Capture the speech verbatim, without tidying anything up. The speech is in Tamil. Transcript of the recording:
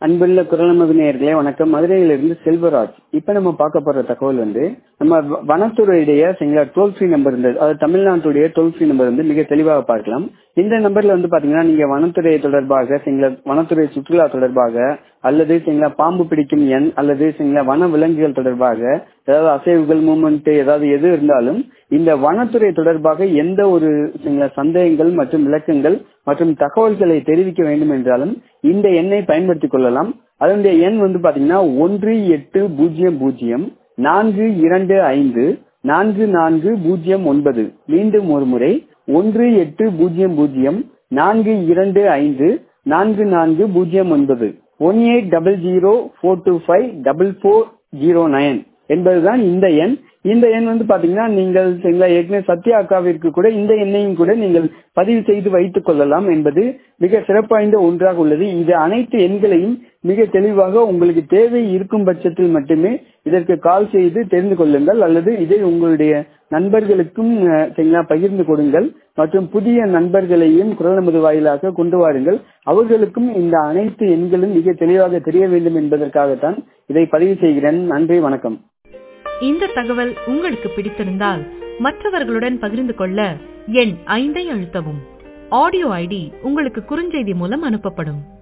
அன்புள்ள குரலமது நேயர்களே வணக்கம். மதுரையிலிருந்து செல்வராஜ். இப்ப நம்ம பார்க்க போற தகவல் வந்து நம்ம வ- வனத்துறையுடைய சரிங்களா டோல் ஃப்ரீ நம்பர் இருந்தது, அது தமிழ்நாட்டுடைய டோல் ஃப்ரீ நம்பர் வந்து மிக தெளிவாக பார்க்கலாம். இந்த நம்பர்ல வந்து பாத்தீங்கன்னா நீங்க வனத்துறை தொடர்பாக சரிங்களா வனத்துறை சுற்றுலா தொடர்பாக அல்லது சரிங்களா பாம்பு பிடிக்கும் எண் அல்லது சரிங்களா வன விலங்குகள் தொடர்பாக ஏதாவது அசைவுகள் மூமெண்ட் ஏதாவது எது இருந்தாலும் இந்த வனத்துறை தொடர்பாக எந்த ஒரு சரிங்களா சந்தேகங்கள் மற்றும் விளக்கங்கள் மற்றும் தகவல்களை தெரிவிக்க வேண்டும் என்றாலும் இந்த எண்ணை பயன்படுத்திக் கொள்ளலாம். அதனுடைய எண் வந்து பாத்தீங்கன்னா ஒன்று எட்டு பூஜ்ஜியம் பூஜ்ஜியம் நான்கு இரண்டு ஐந்து நான்கு நான்கு பூஜ்ஜியம் ஒன்பது. மீண்டும் ஒரு முறை ஒன்று எட்டு பூஜ்ஜியம் பூஜ்ஜியம் நான்கு இரண்டு ஐந்து நான்கு நான்கு பூஜ்ஜியம் ஒன்பது. One eight double zero four two five double four zero nine என்பதுதான் இந்த எண். இந்த எண் வந்து பாத்தீங்கன்னா நீங்கள் சரிங்களா ஏற்கனவே சத்யா அக்காவிற்கு கூட இந்த எண்ணையும் கூட நீங்கள் பதிவு செய்து வைத்துக் கொள்ளலாம் என்பது மிக சிறப்பு வாய்ந்த ஒன்றாக உள்ளது. இது அனைத்து எண்களையும் மிக தெளிவாக உங்களுக்கு தேவை இருக்கும் பட்சத்தில் மட்டுமே இதற்கு கால் செய்து தெரிந்து கொள்ளுங்கள் அல்லது இதை உங்களுடைய நண்பர்களுக்கும் அஹ், சரிங்களா பகிர்ந்து கொடுங்கள் மற்றும் புதிய நண்பர்களையும் குரல் நமது வாயிலாக கொண்டு வாருங்கள். அவர்களுக்கும் இந்த அனைத்து எண்களும் மிக தெளிவாக தெரிய வேண்டும் என்பதற்காகத்தான் இதை பதிவு செய்கிறேன். நன்றி, வணக்கம். இந்த தகவல் உங்களுக்கு பிடித்திருந்தால் மற்றவர்களுடன் பகிர்ந்து கொள்ள எண் ஐந்தை அழுத்தவும். ஆடியோ ஐடி உங்களுக்கு குறுஞ்செய்தி மூலம் அனுப்பப்படும்.